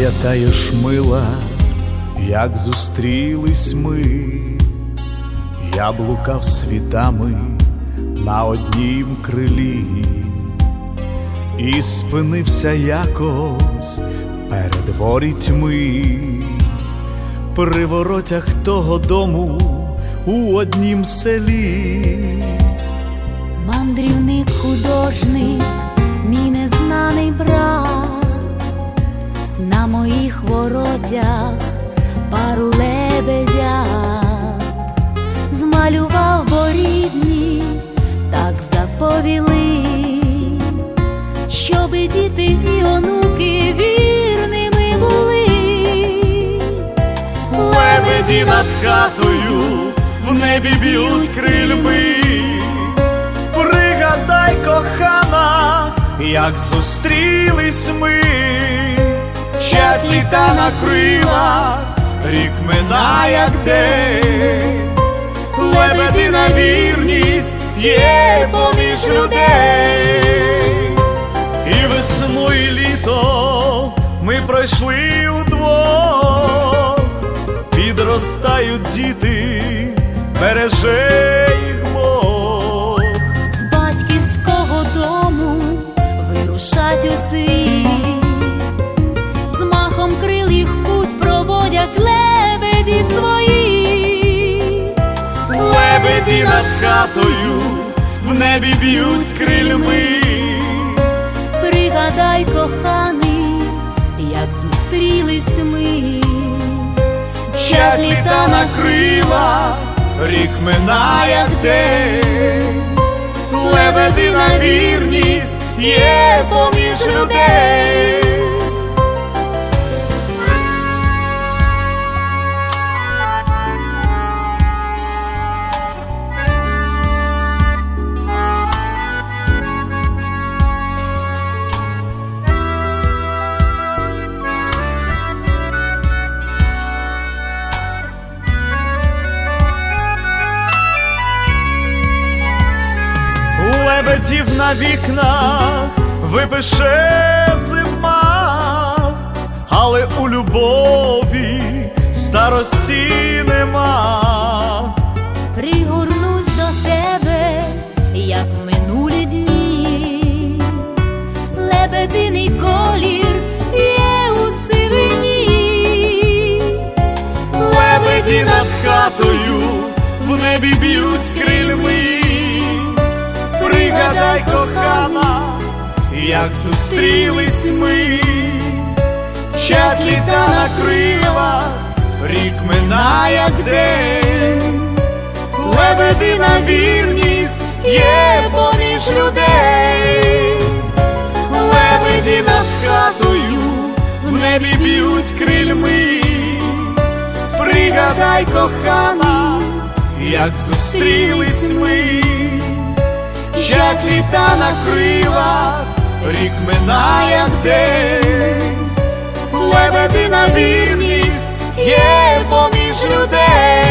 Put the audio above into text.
Пам'ятаєш, мила, як зустрілись ми? Я блукав світами на однім крилі і спинився якось перед ворітьми, при воротях того дому у однім селі. Мандрівник, художник, мій незнаний брат, на моїх воротях пару лебедят змалював, бо рідні так заповіли, щоби діти і онуки вірними були. Лебеді над хатою в небі б'ють крильми. Пригадай, кохана, як зустрілись ми. Чать літа накрила, рік мина, як день. Лебедина вірність є поміж людей. І весну, і літо ми пройшли удвох. Підростають діти, береже їх Бог. З батьківського дому вирушать у світ, з махом крил їх путь проводять лебеді свої. Лебеді над хатою в небі б'ють крильми. Пригадай, коханий, як зустрілись ми. Чать літа накрила, рік мина, як день. Лебедина вірність є поміж людей. Лебедів на вікнах випише зима, але у любові старості нема. Пригорнусь до тебе, як в минулі дні, лебединий колір є у сивині. Лебеді над хатою в небі б'ють крильми. Пригадай, кохана, як зустрілись ми. Чать літа накрила, рік мина, як день. Лебедина вірність є поміж людей. Лебеді над хатою в небі б'ють крильми. Пригадай, кохана, як зустрілись ми. Чать літа накрила, рік мина, як день. Лебедина вірність є поміж людей.